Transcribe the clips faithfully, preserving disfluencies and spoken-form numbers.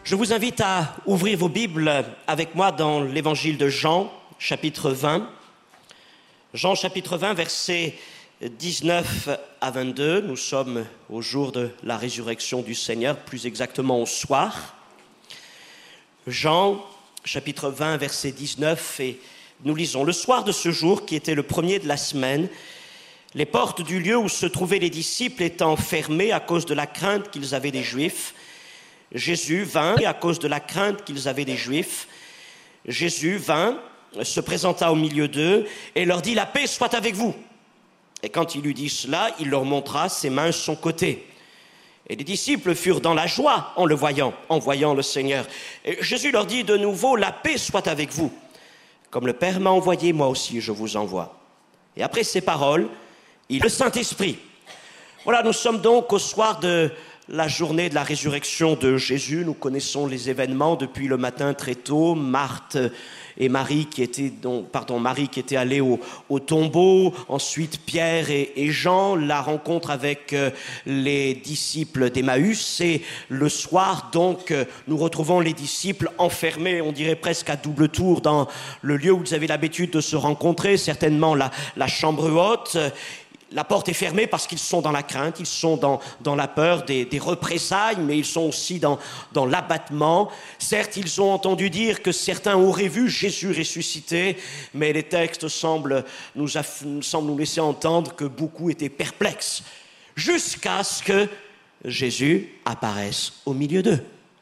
Je vous invite à ouvrir vos Bibles avec moi dans l'évangile de Jean, chapitre vingt. Jean, chapitre vingt, versets dix-neuf à vingt-deux. Nous sommes au jour de la résurrection du Seigneur, plus exactement au soir. Jean, chapitre vingt, verset dix-neuf, et nous lisons « Le soir de ce jour, qui était le premier de la semaine, les portes du lieu où se trouvaient les disciples étant fermées à cause de la crainte qu'ils avaient des Juifs, Jésus vint, et à cause de la crainte qu'ils avaient des Juifs, Jésus vint, se présenta au milieu d'eux et leur dit « La paix soit avec vous !» Et quand il eut dit cela, il leur montra ses mains sur son côté. Et les disciples furent dans la joie en le voyant, en voyant le Seigneur. Et Jésus leur dit de nouveau « La paix soit avec vous ! Comme le Père m'a envoyé, moi aussi je vous envoie. » Et après ces paroles, il le Saint-Esprit. Voilà, nous sommes donc au soir de la journée de la résurrection de Jésus. Nous connaissons les événements depuis le matin très tôt. Marthe et Marie qui étaient, donc, pardon, Marie qui était allée au, au tombeau. Ensuite, Pierre et, et Jean, la rencontre avec euh, les disciples d'Emmaüs. Et le soir, donc, euh, nous retrouvons les disciples enfermés, on dirait presque à double tour, dans le lieu où ils avaient l'habitude de se rencontrer, certainement la, la chambre haute. La porte est fermée parce qu'ils sont dans la crainte, ils sont dans, dans la peur des, des représailles, mais ils sont aussi dans, dans l'abattement. Certes, ils ont entendu dire que certains auraient vu Jésus ressuscité, mais les textes semblent nous, semblent nous laisser entendre que beaucoup étaient perplexes, jusqu'à ce que Jésus apparaisse au milieu d'eux.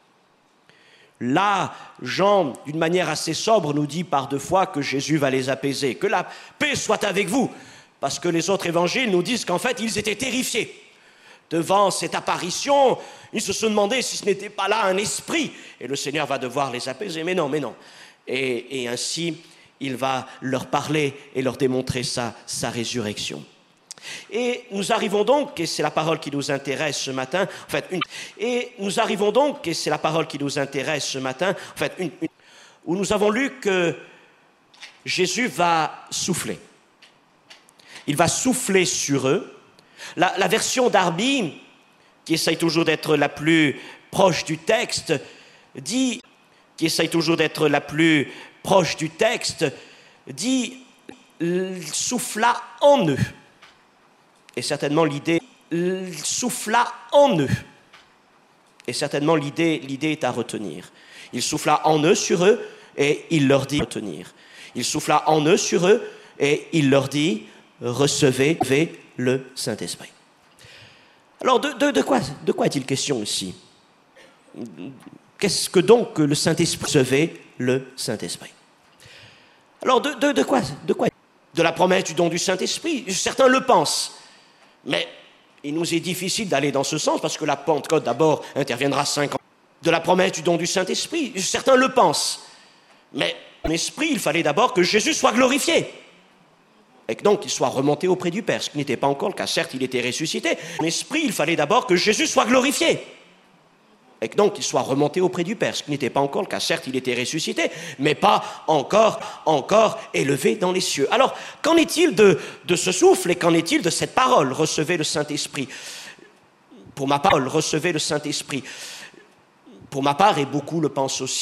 Là, Jean, d'une manière assez sobre, nous dit par deux fois que Jésus va les apaiser. Que la paix soit avec vous! Parce que les autres évangiles nous disent qu'en fait, ils étaient terrifiés. Devant cette apparition, ils se sont demandé si ce n'était pas là un esprit. Et le Seigneur va devoir les apaiser. Mais non, mais non. Et, et ainsi, il va leur parler et leur démontrer sa, sa résurrection. Et nous arrivons donc, et c'est la parole qui nous intéresse ce matin, en fait, une, et nous arrivons donc, et c'est la parole qui nous intéresse ce matin, en fait, une, une, où nous avons lu que Jésus va souffler. Il va souffler sur eux. La, la version d'Arby, qui essaye toujours d'être la plus proche du texte, dit, qui essaye toujours d'être la plus proche du texte, dit, il souffla en eux. Et certainement l'idée, il souffla en eux. Et certainement l'idée, l'idée est à retenir. Il souffla en eux sur eux et il leur dit retenir. Il souffla en eux sur eux et il leur dit recevez le Saint-Esprit. Alors, de, de, de, quoi, de quoi est-il question ici? Qu'est-ce que donc le Saint-Esprit? Recevez le Saint-Esprit. Alors, de, de, de quoi, de quoi? De la promesse du don du Saint-Esprit. Certains le pensent. Mais il nous est difficile d'aller dans ce sens parce que la Pentecôte, d'abord, interviendra cinq ans. De la promesse du don du Saint-Esprit. Certains le pensent. Mais en esprit, il fallait d'abord que Jésus soit glorifié. Et que donc qu'il soit remonté auprès du Père, ce qui n'était pas encore le cas. Certes, il était ressuscité. En esprit, il fallait d'abord que Jésus soit glorifié. Et que donc qu'il soit remonté auprès du Père, ce qui n'était pas encore le cas. Certes, il était ressuscité, mais pas encore, encore élevé dans les cieux. Alors, qu'en est-il de, de ce souffle et qu'en est-il de cette parole? Recevez le Saint-Esprit. Pour ma part, recevez le Saint-Esprit. Pour ma part, et beaucoup le pensent aussi,